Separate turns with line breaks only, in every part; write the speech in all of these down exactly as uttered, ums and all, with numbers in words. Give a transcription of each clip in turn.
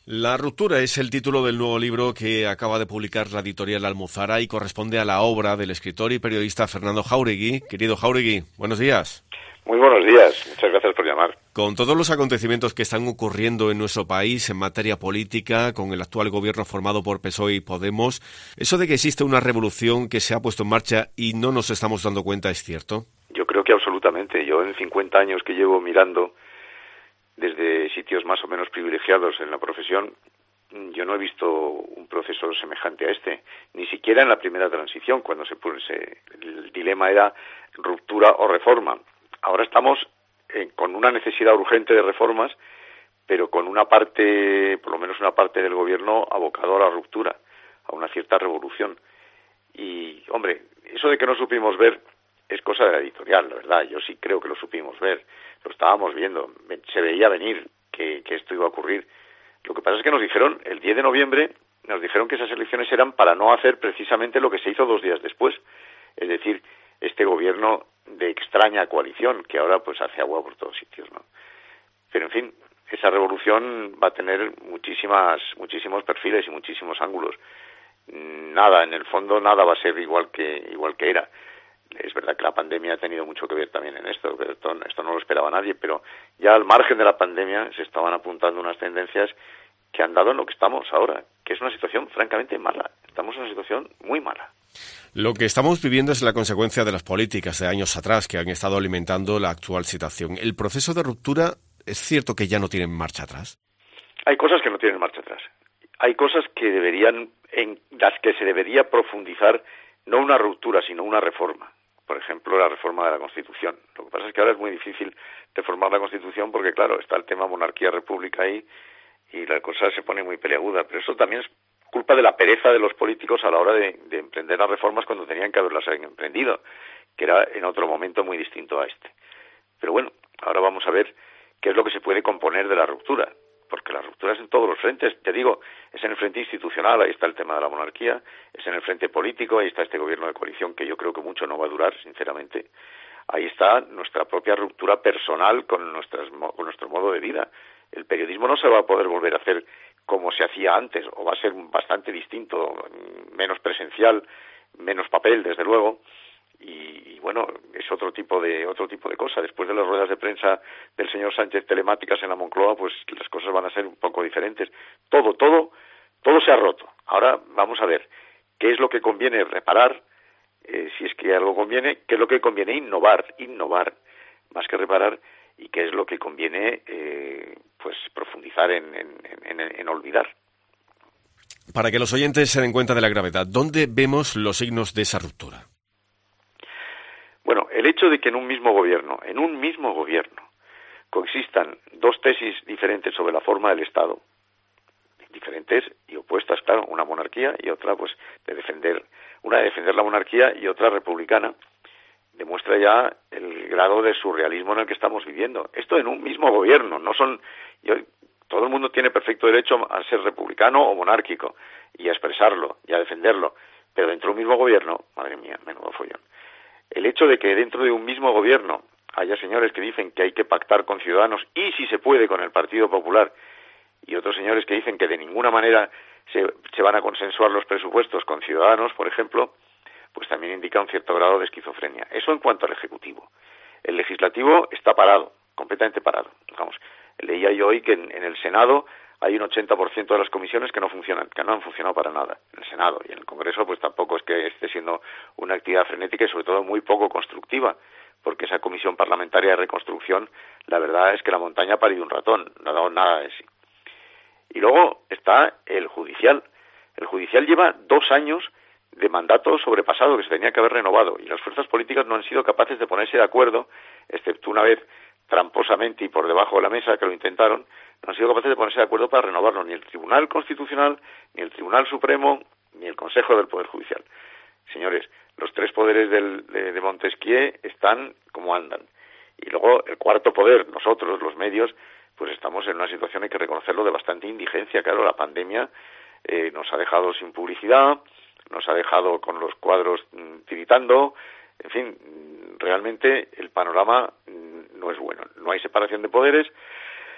La ruptura es el título del nuevo libro que acaba de publicar la editorial Almuzara y corresponde a la obra del escritor y periodista Fernando Jáuregui. Querido Jáuregui, buenos días.
Muy buenos días, muchas gracias por llamar.
Con todos los acontecimientos que están ocurriendo en nuestro país en materia política, con el actual gobierno formado por P S O E y Podemos, ¿eso de que existe una revolución que se ha puesto en marcha y no nos estamos dando cuenta es cierto?
Yo creo que absolutamente. Yo en cincuenta años que llevo mirando desde sitios más o menos privilegiados en la profesión, yo no he visto un proceso semejante a este, ni siquiera en la primera transición, cuando se puso, el dilema era ruptura o reforma. Ahora estamos eh, con una necesidad urgente de reformas, pero con una parte, por lo menos una parte del gobierno, abocado a la ruptura, a una cierta revolución. Y, hombre, eso de que no supimos ver es cosa de la editorial, la verdad. Yo sí creo que lo supimos ver, lo estábamos viendo, se veía venir que, que esto iba a ocurrir. Lo que pasa es que nos dijeron, el diez de noviembre, nos dijeron que esas elecciones eran para no hacer precisamente lo que se hizo dos días después, es decir, este gobierno de extraña coalición, que ahora pues hace agua por todos sitios, ¿no? Pero en fin, esa revolución va a tener muchísimas, muchísimos perfiles y muchísimos ángulos. Nada, en el fondo nada va a ser igual que, igual que era. Es verdad que la pandemia ha tenido mucho que ver también en esto, pero esto, esto no lo esperaba nadie, pero ya al margen de la pandemia se estaban apuntando unas tendencias que han dado en lo que estamos ahora, que es una situación francamente mala. Estamos en una situación muy mala.
Lo que estamos viviendo es la consecuencia de las políticas de años atrás que han estado alimentando la actual situación. ¿El proceso de ruptura es cierto que ya no tiene marcha atrás?
Hay cosas que no tienen marcha atrás. Hay cosas que deberían, en las que se debería profundizar, no una ruptura, sino una reforma. Por ejemplo, la reforma de la Constitución. Lo que pasa es que ahora es muy difícil reformar la Constitución porque, claro, está el tema monarquía-república ahí y la cosa se pone muy peleaguda. Pero eso también es culpa de la pereza de los políticos a la hora de, de emprender las reformas cuando tenían que haberlas emprendido, que era en otro momento muy distinto a este. Pero bueno, ahora vamos a ver qué es lo que se puede componer de la ruptura, porque la ruptura es en todos los frentes. Te digo, es en el frente institucional, ahí está el tema de la monarquía, es en el frente político, ahí está este gobierno de coalición que yo creo que mucho no va a durar, sinceramente. Ahí está nuestra propia ruptura personal con, nuestras, con nuestro modo de vida. El periodismo no se va a poder volver a hacer como se hacía antes, o va a ser bastante distinto, menos presencial, menos papel, desde luego. Y, y bueno, es otro tipo de otro tipo de cosa. Después de las ruedas de prensa del señor Sánchez telemáticas en la Moncloa, pues las cosas van a ser un poco diferentes. Todo, todo, todo se ha roto. Ahora vamos a ver qué es lo que conviene reparar, eh, si es que algo conviene, qué es lo que conviene innovar, innovar, más que reparar, y qué es lo que conviene eh, pues profundizar en, en, en, en olvidar.
Para que los oyentes se den cuenta de la gravedad, ¿dónde vemos los signos de esa ruptura?
Bueno, el hecho de que en un mismo gobierno, en un mismo gobierno, coexistan dos tesis diferentes sobre la forma del Estado, diferentes y opuestas, claro, una monarquía y otra, pues, de defender, una de defender la monarquía y otra republicana, demuestra ya el grado de surrealismo en el que estamos viviendo. Esto en un mismo gobierno, no son, yo, todo el mundo tiene perfecto derecho a ser republicano o monárquico y a expresarlo y a defenderlo, pero dentro de un mismo gobierno, madre mía, menudo follón. El hecho de que dentro de un mismo gobierno haya señores que dicen que hay que pactar con Ciudadanos y si se puede con el Partido Popular y otros señores que dicen que de ninguna manera se, se van a consensuar los presupuestos con Ciudadanos, por ejemplo, pues también indica un cierto grado de esquizofrenia. Eso en cuanto al Ejecutivo. El Legislativo está parado, completamente parado. Digamos, leía yo hoy que en, en el Senado hay un ochenta por ciento de las comisiones que no funcionan, que no han funcionado para nada en el Senado, y en el Congreso pues tampoco es que esté siendo una actividad frenética y sobre todo muy poco constructiva, porque esa comisión parlamentaria de reconstrucción, la verdad es que la montaña ha parido un ratón, no ha dado nada de sí. Y luego está el judicial. El judicial lleva dos años de mandato sobrepasado que se tenía que haber renovado y las fuerzas políticas no han sido capaces de ponerse de acuerdo, excepto una vez tramposamente y por debajo de la mesa que lo intentaron, no han sido capaces de ponerse de acuerdo para renovarlo, ni el Tribunal Constitucional, ni el Tribunal Supremo, ni el Consejo del Poder Judicial. Señores, los tres poderes del, de, de Montesquieu están como andan. Y luego el cuarto poder, nosotros, los medios, pues estamos en una situación, hay que reconocerlo, de bastante indigencia. Claro, la pandemia eh, nos ha dejado sin publicidad, nos ha dejado con los cuadros mmm, tiritando, en fin, realmente el panorama mmm, no es bueno. No hay separación de poderes,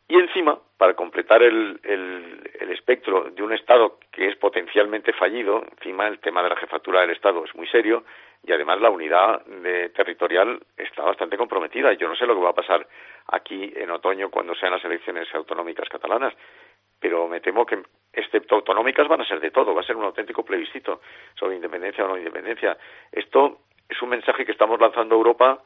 Y encima, para completar el, el, el espectro de un Estado que es potencialmente fallido, encima el tema de la jefatura del Estado es muy serio y además la unidad de, territorial está bastante comprometida. Yo no sé lo que va a pasar aquí en otoño cuando sean las elecciones autonómicas catalanas, pero me temo que, excepto autonómicas, van a ser de todo, va a ser un auténtico plebiscito sobre independencia o no independencia. Esto es un mensaje que estamos lanzando a Europa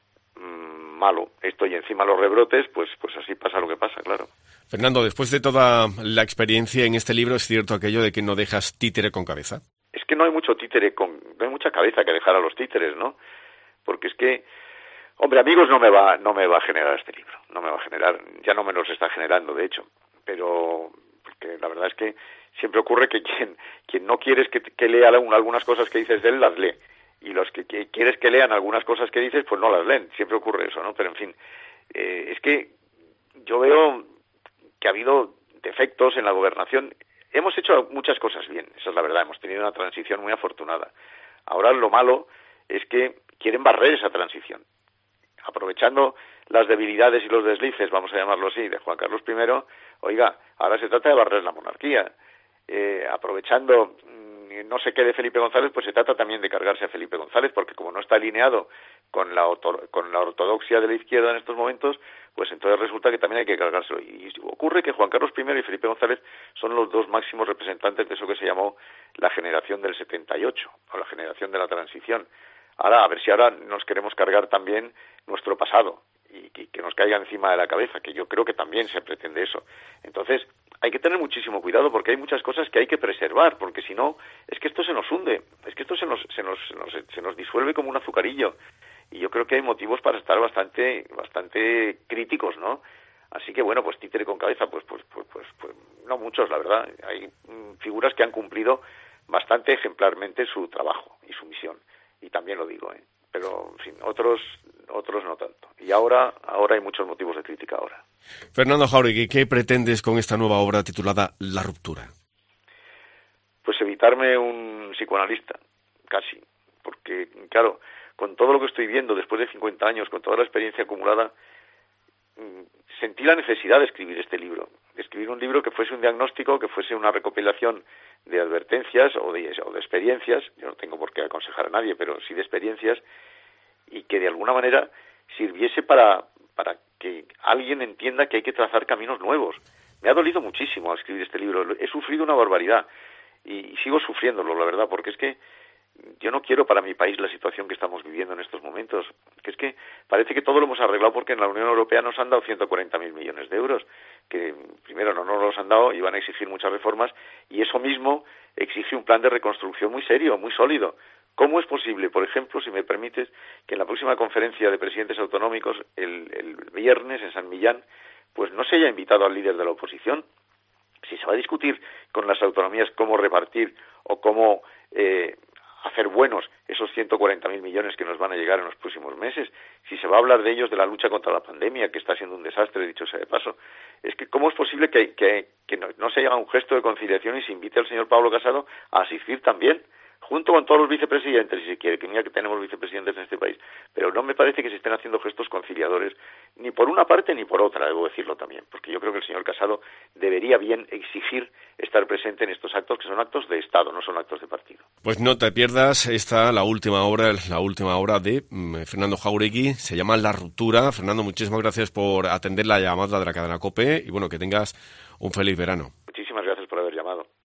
mmm, malo. Esto y encima los rebrotes, pues pues así pasa lo que pasa, claro.
Fernando, después de toda la experiencia en este libro, ¿es cierto aquello de que no dejas títere con cabeza?
Es que no hay mucho títere, con, no hay mucha cabeza que dejar a los títeres, ¿no? Porque es que, hombre, amigos no me va no me va a generar este libro, no me va a generar, ya no me los está generando, de hecho, pero porque la verdad es que siempre ocurre que quien quien no quieres que, que lea algunas cosas que dices de él, las lee. Y los que, que quieres que lean algunas cosas que dices, pues no las leen. Siempre ocurre eso, ¿no? Pero, en fin, eh, es que yo veo que ha habido defectos en la gobernación. Hemos hecho muchas cosas bien, esa es la verdad. Hemos tenido una transición muy afortunada. Ahora lo malo es que quieren barrer esa transición. Aprovechando las debilidades y los deslices, vamos a llamarlo así, de Juan Carlos primero, oiga, ahora se trata de barrer la monarquía. Eh, aprovechando no sé qué de Felipe González, pues se trata también de cargarse a Felipe González, porque como no está alineado con la, con la ortodoxia de la izquierda en estos momentos, pues entonces resulta que también hay que cargárselo. Y ocurre que Juan Carlos primero y Felipe González son los dos máximos representantes de eso que se llamó la generación del setenta y ocho, o la generación de la transición. Ahora, a ver si ahora nos queremos cargar también nuestro pasado, y que nos caiga encima de la cabeza, que yo creo que también se pretende eso. Entonces, hay que tener muchísimo cuidado porque hay muchas cosas que hay que preservar, porque si no, es que esto se nos hunde, es que esto se nos, se nos, se nos, se nos disuelve como un azucarillo, y yo creo que hay motivos para estar bastante, bastante críticos, ¿no? Así que bueno, pues títere con cabeza, pues, pues, pues, pues, pues no muchos, la verdad. Hay mm, figuras que han cumplido bastante ejemplarmente su trabajo y su misión, y también lo digo, ¿eh? Pero, en fin, otros otros no tanto. Y ahora ahora hay muchos motivos de crítica ahora.
Fernando Jáuregui, ¿qué pretendes con esta nueva obra titulada La ruptura?
Pues evitarme un psicoanalista, casi. Porque, claro, con todo lo que estoy viendo después de cincuenta años, con toda la experiencia acumulada, sentí la necesidad de escribir este libro. De escribir un libro que fuese un diagnóstico, que fuese una recopilación de advertencias o de, o de experiencias. Yo no tengo por qué aconsejar a nadie, pero sí de experiencias, y que de alguna manera sirviese para, para que alguien entienda que hay que trazar caminos nuevos. Me ha dolido muchísimo al escribir este libro, he sufrido una barbaridad y, y sigo sufriéndolo, la verdad, porque es que yo no quiero para mi país la situación que estamos viviendo en estos momentos, que es que parece que todo lo hemos arreglado porque en la Unión Europea nos han dado ciento cuarenta mil millones de euros, que primero no nos los han dado y van a exigir muchas reformas, y eso mismo exige un plan de reconstrucción muy serio, muy sólido. ¿Cómo es posible, por ejemplo, si me permites, que en la próxima conferencia de presidentes autonómicos, el, el viernes en San Millán, pues no se haya invitado al líder de la oposición? Si se va a discutir con las autonomías cómo repartir o cómo eh, hacer buenos esos ciento cuarenta mil millones que nos van a llegar en los próximos meses, si se va a hablar de ellos, de la lucha contra la pandemia, que está siendo un desastre, dicho sea de paso, es que ¿cómo es posible que, que, que no, no se haga un gesto de conciliación y se invite al señor Pablo Casado a asistir también, junto con todos los vicepresidentes, si se quiere, que mira que tenemos vicepresidentes en este país, pero no me parece que se estén haciendo gestos conciliadores, ni por una parte ni por otra, debo decirlo también, porque yo creo que el señor Casado debería bien exigir estar presente en estos actos, que son actos de Estado, no son actos de partido.
Pues no te pierdas esta, la última obra, la última obra de mm, Fernando Jáuregui, se llama La ruptura. Fernando, muchísimas gracias por atender la llamada de la cadena COPE, y bueno, que tengas un feliz verano.
Muchísimas gracias por haber llamado.